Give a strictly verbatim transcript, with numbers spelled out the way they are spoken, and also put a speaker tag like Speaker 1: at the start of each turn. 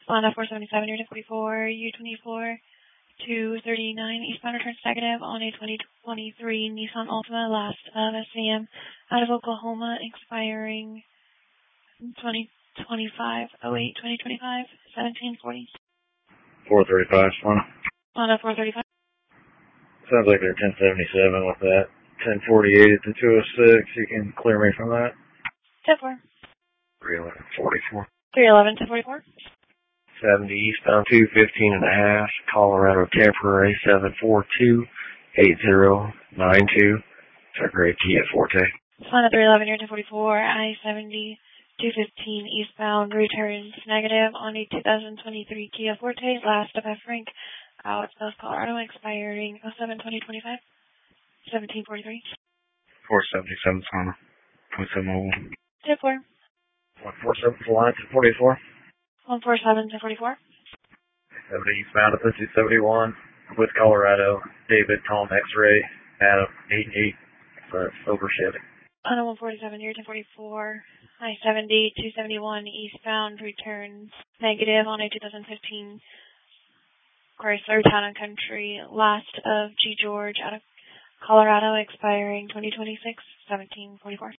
Speaker 1: Honda four seventy-seven, you're ten forty-four, U twenty-four, two thirty-nine, eastbound returns negative on a twenty twenty-three Nissan Altima, last of S A M, out of Oklahoma, expiring twenty twenty-five, oh eight, twenty twenty-five, seventeen forty.
Speaker 2: four thirty-five, one.
Speaker 1: Honda four thirty-five.
Speaker 2: Sounds like they're ten seventy-seven with that. ten forty-eight at the two oh six. You can clear me from that.
Speaker 1: ten four.
Speaker 2: three eleven forty-four.
Speaker 1: three eleven, ten forty-four.
Speaker 2: seventy eastbound two fifteen and a half, Colorado temporary seven four two eight zero nine two. It's a great Kia Forte.
Speaker 1: Honda three eleven, you're ten forty-four, I seventy, two fifteen eastbound, returns negative on a two thousand twenty-three Kia Forte, last of F Frank, out of Colorado, expiring oh seven twenty twenty-five, seventeen forty-three.
Speaker 2: four seventy-seven Honda. What's the mobile?
Speaker 1: ten four.
Speaker 2: one four seven four forty-four.
Speaker 1: one four seven, ten forty-four.
Speaker 2: seventy eastbound at the two seventy-one with Colorado. David, Tom, X-Ray, Adam, eight eight. So it's over Chevy.
Speaker 1: Honda one forty-seven, you're ten forty-four, I seventy, two seventy-one eastbound, returns negative on a two thousand fifteen Chrysler Town and Country, last of G. George, out of Colorado, expiring twenty twenty-six, seventeen forty-four.